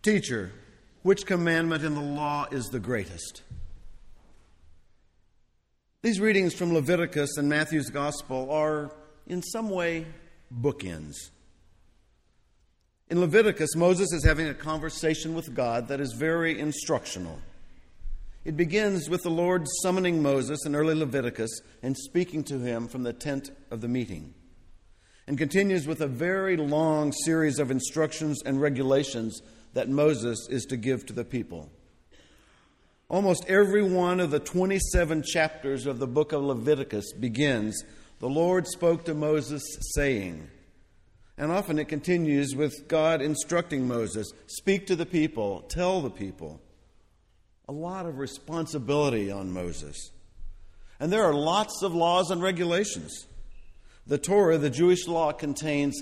Teacher, which commandment in the law is the greatest? These readings from Leviticus and Matthew's Gospel are, in some way, bookends. In Leviticus, Moses is having a conversation with God that is very instructional. It begins with the Lord summoning Moses in early Leviticus and speaking to him from the tent of the meeting, and continues with a very long series of instructions and regulations that Moses is to give to the people. Almost every one of the 27 chapters of the book of Leviticus begins, "The Lord spoke to Moses, saying," and often it continues with God instructing Moses, "Speak to the people, tell the people." A lot of responsibility on Moses. And there are lots of laws and regulations. The Torah, the Jewish law, contains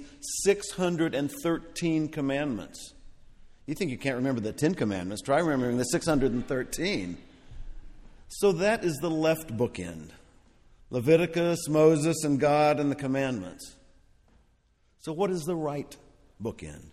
613 commandments. You think you can't remember the 10 commandments? Try remembering the 613. So that is the left bookend. Leviticus, Moses, and God and the commandments. So what is the right bookend?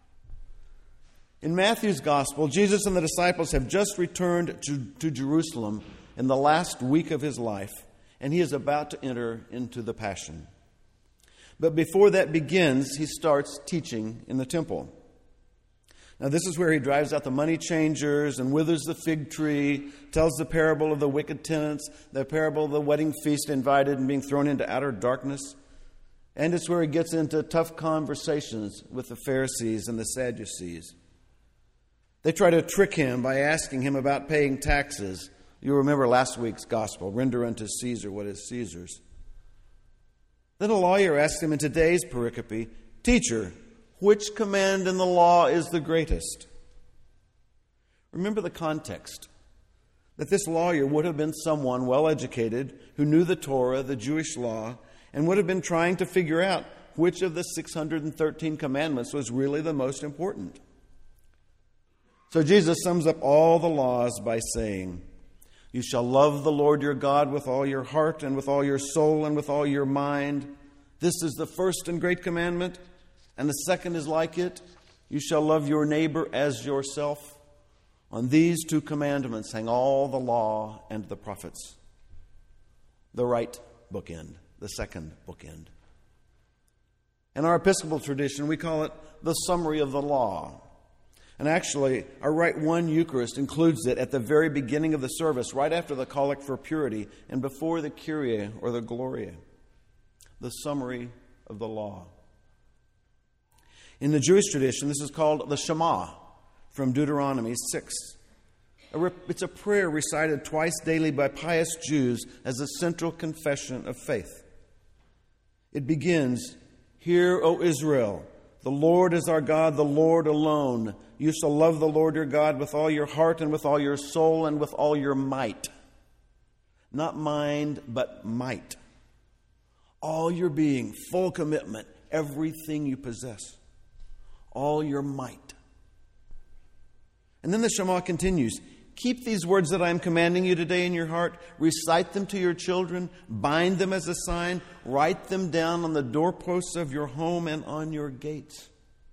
In Matthew's Gospel, Jesus and the disciples have just returned to Jerusalem in the last week of his life, and he is about to enter into the Passion. But before that begins, he starts teaching in the temple. Now, this is where he drives out the money changers and withers the fig tree, tells the parable of the wicked tenants, the parable of the wedding feast invited and being thrown into outer darkness. And it's where he gets into tough conversations with the Pharisees and the Sadducees. They try to trick him by asking him about paying taxes. You remember last week's gospel, render unto Caesar what is Caesar's. Then a lawyer asks him in today's pericope, "Teacher, which command in the law is the greatest?" Remember the context, that this lawyer would have been someone well-educated who knew the Torah, the Jewish law, and would have been trying to figure out which of the 613 commandments was really the most important. So Jesus sums up all the laws by saying, "You shall love the Lord your God with all your heart and with all your soul and with all your mind. This is the first and great commandment. And the second is like it. You shall love your neighbor as yourself. On these two commandments hang all the law and the prophets." The right bookend, the second bookend. In our Episcopal tradition, we call it the summary of the law. And actually, our Rite One Eucharist includes it at the very beginning of the service, right after the Collect for Purity and before the Kyrie or the Gloria. The summary of the law. In the Jewish tradition, this is called the Shema from Deuteronomy 6. It's a prayer recited twice daily by pious Jews as a central confession of faith. It begins, "Hear, O Israel, the Lord is our God, the Lord alone. You shall love the Lord your God with all your heart and with all your soul and with all your might." Not mind, but might. All your being, full commitment, everything you possess. All your might. And then the Shema continues, "Keep these words that I am commanding you today in your heart. Recite them to your children. Bind them as a sign. Write them down on the doorposts of your home and on your gates."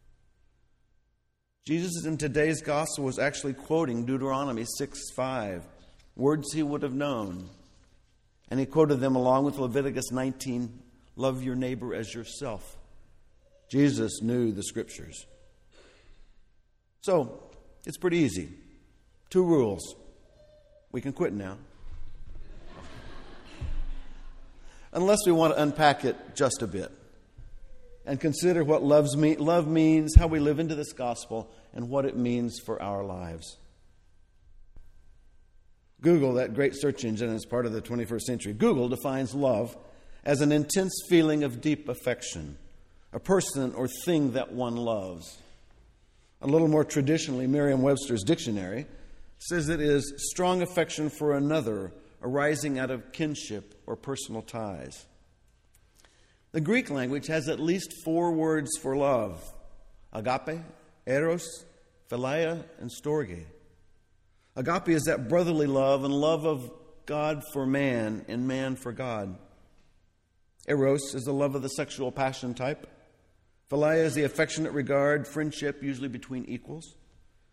Jesus in today's gospel was actually quoting Deuteronomy 6:5, words he would have known. And he quoted them along with Leviticus 19, "Love your neighbor as yourself." Jesus knew the scriptures. So, it's pretty easy. 2 rules. We can quit now. Unless we want to unpack it just a bit and consider what love means, how we live into this gospel, and what it means for our lives. Google, that great search engine as part of the 21st century, Google defines love as an intense feeling of deep affection, a person or thing that one loves. A little more traditionally, Merriam-Webster's dictionary says it is strong affection for another arising out of kinship or personal ties. The Greek language has at least 4 words for love: agape, eros, philia, and storge. Agape is that brotherly love and love of God for man and man for God. Eros is the love of the sexual passion type. Philia is the affectionate regard, friendship, usually between equals.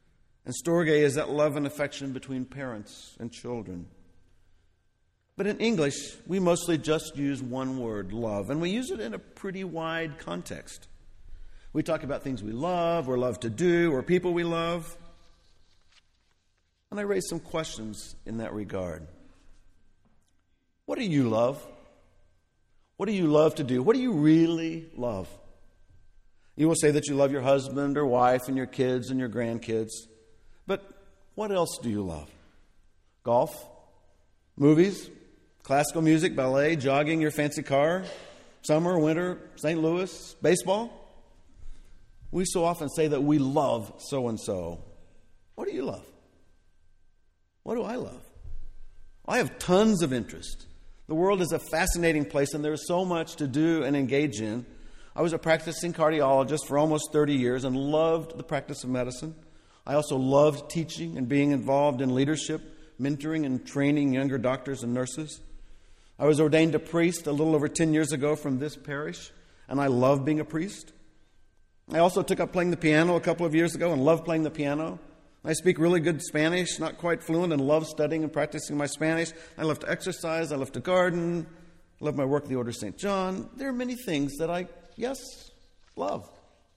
And storge is that love and affection between parents and children. But in English, we mostly just use one word, love, and we use it in a pretty wide context. We talk about things we love or love to do or people we love. And I raise some questions in that regard. What do you love? What do you love to do? What do you really love? You will say that you love your husband or wife and your kids and your grandkids. But what else do you love? Golf? Movies? Classical music? Ballet? Jogging? Your fancy car? Summer? Winter? St. Louis? Baseball? We so often say that we love so-and-so. What do you love? What do I love? I have tons of interest. The world is a fascinating place, and there is so much to do and engage in. I was a practicing cardiologist for almost 30 years and loved the practice of medicine. I also loved teaching and being involved in leadership, mentoring and training younger doctors and nurses. I was ordained a priest a little over 10 years ago from this parish, and I love being a priest. I also took up playing the piano a couple of years ago and love playing the piano. I speak really good Spanish, not quite fluent, and love studying and practicing my Spanish. I love to exercise. I love to garden. I love my work at the Order of St. John. There are many things that I, love.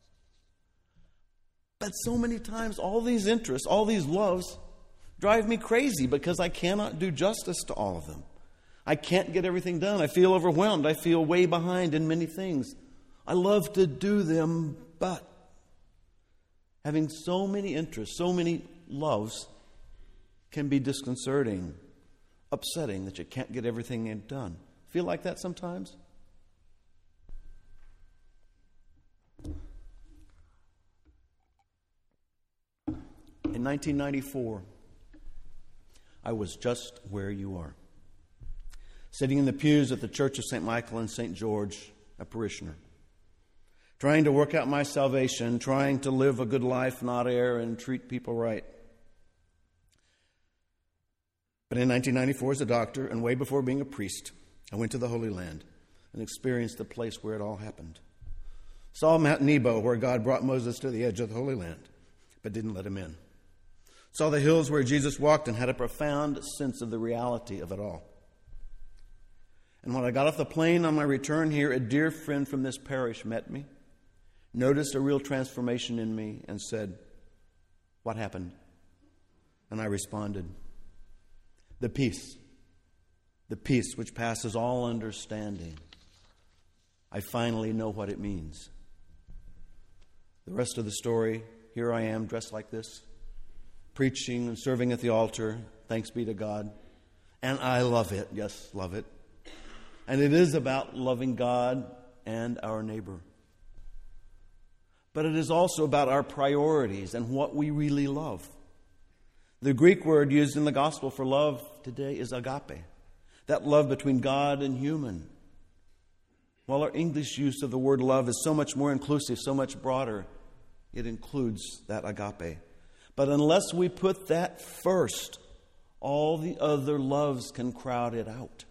But so many times, all these interests, all these loves, drive me crazy because I cannot do justice to all of them. I can't get everything done. I feel overwhelmed. I feel way behind in many things. I love to do them, but having so many interests, so many loves, can be disconcerting, upsetting that you can't get everything done. Feel like that sometimes? In 1994, I was just where you are, sitting in the pews at the Church of St. Michael and St. George, a parishioner, trying to work out my salvation, trying to live a good life, not err, and treat people right. But in 1994, as a doctor, and way before being a priest, I went to the Holy Land and experienced the place where it all happened. Saw Mount Nebo, where God brought Moses to the edge of the Holy Land, but didn't let him in. Saw the hills where Jesus walked and had a profound sense of the reality of it all. And when I got off the plane on my return here, a dear friend from this parish met me, noticed a real transformation in me, and said, "What happened?" And I responded, the peace which passes all understanding. I finally know what it means. The rest of the story, here I am dressed like this, preaching and serving at the altar, thanks be to God. And I love it, yes, love it. And it is about loving God and our neighbor. But it is also about our priorities and what we really love. The Greek word used in the gospel for love today is agape, that love between God and human. While our English use of the word love is so much more inclusive, so much broader, it includes that agape. But unless we put that first, all the other loves can crowd it out.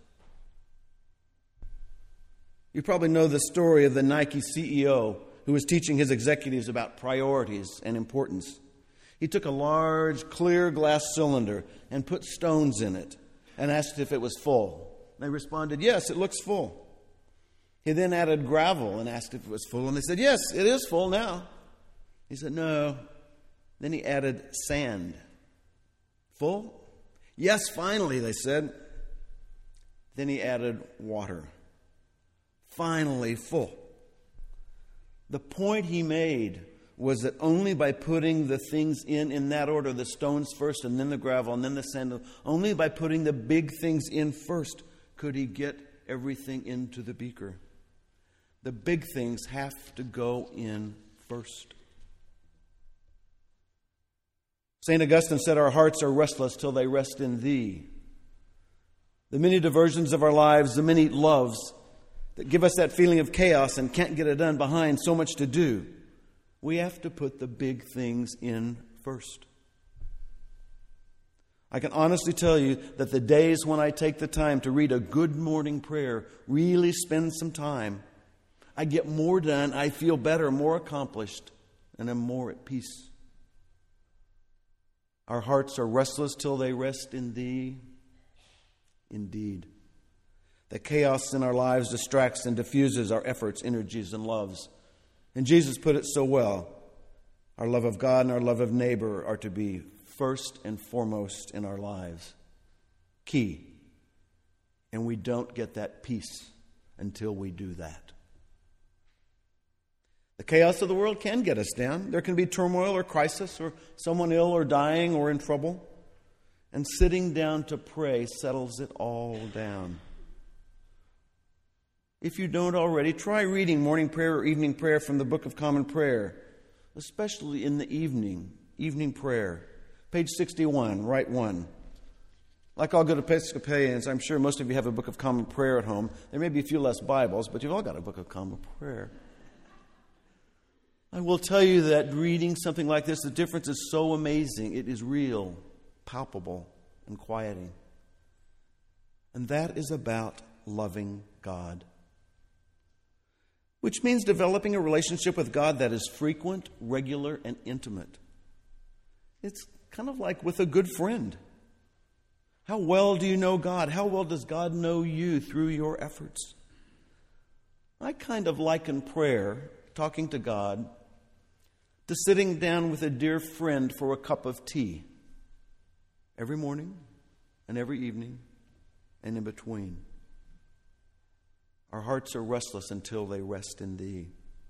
You probably know the story of the Nike CEO who was teaching his executives about priorities and importance. He took a large, clear glass cylinder and put stones in it and asked if it was full. They responded, "Yes, it looks full." He then added gravel and asked if it was full, and they said, "Yes, it is full now." He said, "No." Then he added sand. "Full?" "Yes, finally," they said. Then he added water. "Finally full." The point he made was that only by putting the things in that order, the stones first and then the gravel and then the sand, only by putting the big things in first could he get everything into the beaker. The big things have to go in first. St. Augustine said, "Our hearts are restless till they rest in Thee." The many diversions of our lives, the many loves that give us that feeling of chaos and can't get it done behind so much to do, we have to put the big things in first. I can honestly tell you that the days when I take the time to read a good morning prayer, really spend some time, I get more done, I feel better, more accomplished, and am more at peace. Our hearts are restless till they rest in Thee. Indeed, the chaos in our lives distracts and diffuses our efforts, energies, and loves. And Jesus put it so well. Our love of God and our love of neighbor are to be first and foremost in our lives. Key. And we don't get that peace until we do that. The chaos of the world can get us down. There can be turmoil or crisis or someone ill or dying or in trouble. And sitting down to pray settles it all down. If you don't already, try reading morning prayer or evening prayer from the Book of Common Prayer, especially in the evening prayer. Page 61, write 1. Like all good Episcopalians, I'm sure most of you have a Book of Common Prayer at home. There may be a few less Bibles, but you've all got a Book of Common Prayer. I will tell you that reading something like this, the difference is so amazing. It is real, palpable, and quieting. And that is about loving God. Which means developing a relationship with God that is frequent, regular, and intimate. It's kind of like with a good friend. How well do you know God? How well does God know you through your efforts? I kind of liken prayer, talking to God, to sitting down with a dear friend for a cup of tea every morning and every evening and in between. Our hearts are restless until they rest in Thee.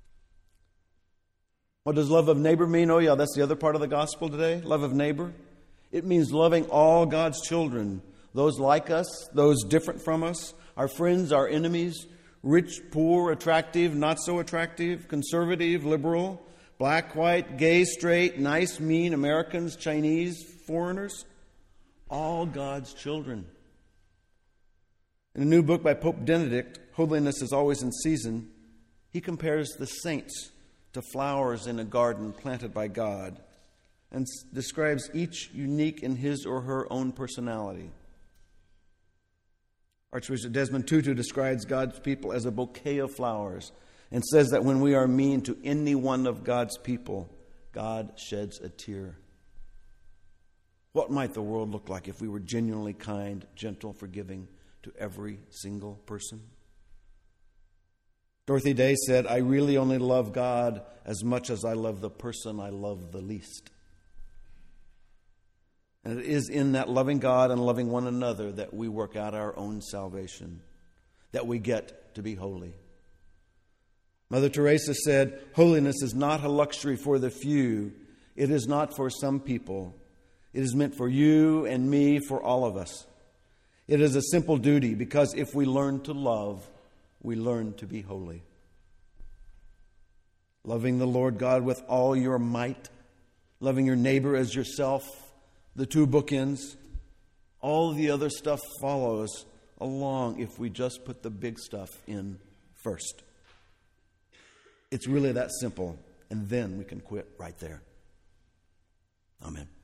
What does love of neighbor mean? Oh yeah, that's the other part of the gospel today. Love of neighbor. It means loving all God's children. Those like us, those different from us, our friends, our enemies, rich, poor, attractive, not so attractive, conservative, liberal, black, white, gay, straight, nice, mean, Americans, Chinese, foreigners. All God's children. In a new book by Pope Benedict, Holiness is Always in Season, he compares the saints to flowers in a garden planted by God and describes each unique in his or her own personality. Archbishop Desmond Tutu describes God's people as a bouquet of flowers and says that when we are mean to any one of God's people, God sheds a tear. What might the world look like if we were genuinely kind, gentle, forgiving to every single person? Dorothy Day said, I really only love God as much as I love the person I love the least. And it is in that loving God and loving one another that we work out our own salvation, that we get to be holy. Mother Teresa said, holiness is not a luxury for the few. It is not for some people. It is meant for you and me, for all of us. It is a simple duty because if we learn to love, we learn to be holy. Loving the Lord God with all your might, loving your neighbor as yourself, the two bookends, all the other stuff follows along if we just put the big stuff in first. It's really that simple, and then we can quit right there. Amen.